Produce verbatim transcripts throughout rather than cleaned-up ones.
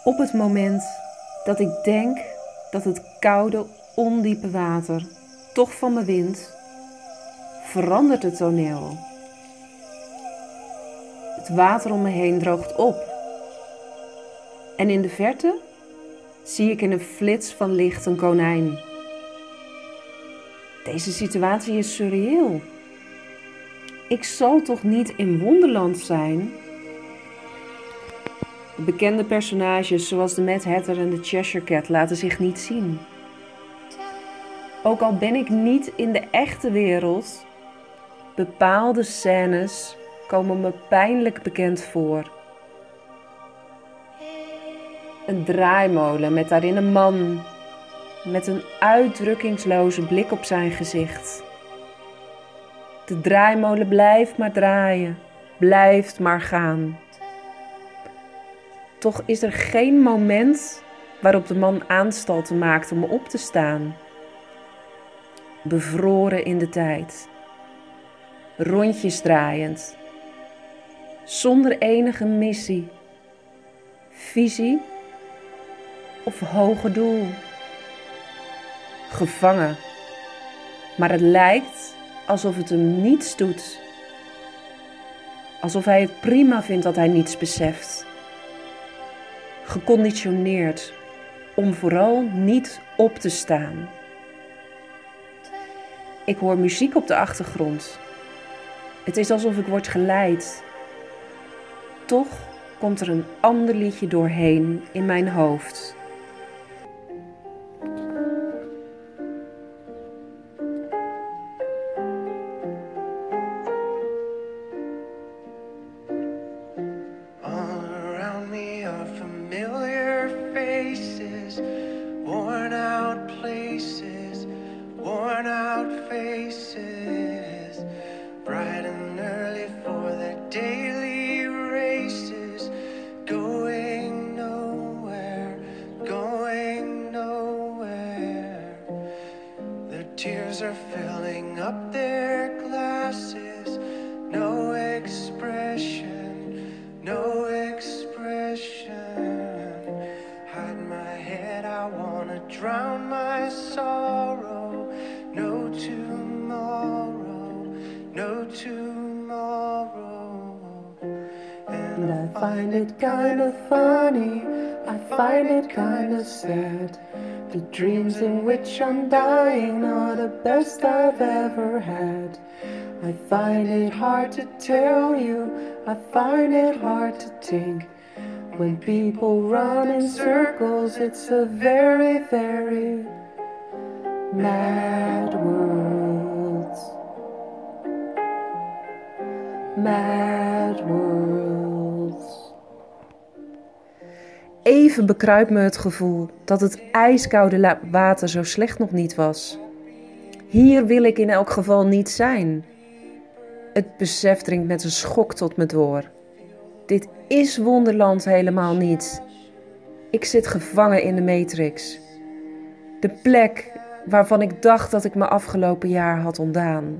Op het moment dat ik denk dat het koude, ondiepe water toch van me wint, verandert het toneel. Het water om me heen droogt op. En in de verte zie ik in een flits van licht een konijn. Deze situatie is surreëel. Ik zal toch niet in Wonderland zijn? De bekende personages zoals de Mad Hatter en de Cheshire Cat laten zich niet zien. Ook al ben ik niet in de echte wereld, bepaalde scènes komen me pijnlijk bekend voor. Een draaimolen met daarin een man met een uitdrukkingsloze blik op zijn gezicht. De draaimolen blijft maar draaien, blijft maar gaan. Toch is er geen moment waarop de man aanstalten maakt om op te staan. Bevroren in de tijd, rondjes draaiend, zonder enige missie, visie of hoger doel. Gevangen, maar het lijkt alsof het hem niets doet. Alsof hij het prima vindt dat hij niets beseft. Geconditioneerd om vooral niet op te staan. Ik hoor muziek op de achtergrond. Het is alsof ik word geleid. Toch komt er een ander liedje doorheen in mijn hoofd. Worn out places, worn out faces, bright and early for their daily races, going nowhere, going nowhere. Their tears are filling up their glasses, no expression, no expression. I wanna drown my sorrow. No tomorrow, no tomorrow. And I find it kinda funny, I find it kinda sad. The dreams in which I'm dying are the best I've ever had. I find it hard to tell you, I find it hard to think. When people run in circles, it's a very, very mad world. Mad world. Even bekruipt me het gevoel dat het ijskoude water zo slecht nog niet was. Hier wil ik in elk geval niet zijn. Het besef dringt met een schok tot me door. Dit is Wonderland helemaal niet. Ik zit gevangen in de Matrix. De plek waarvan ik dacht dat ik me afgelopen jaar had ontdaan.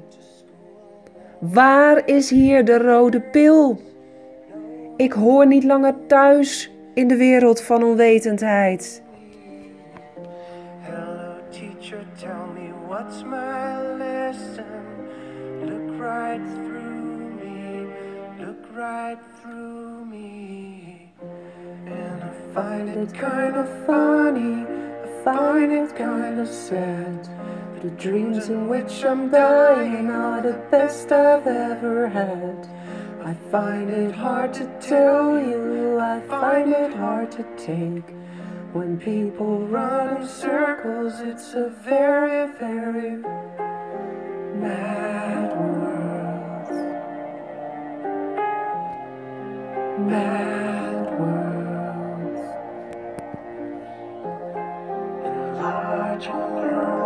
Waar is hier de rode pil? Ik hoor niet langer thuis in de wereld van onwetendheid. Hello teacher, tell me what's my lesson. Look right through me, look right through me. And I find it kind of funny, I find it kind of sad. The dreams in which I'm dying are the best I've ever had. I find it hard to tell you, I find it hard to take. When people run in circles, it's a very, very mad world. Mad world. Enlarge on your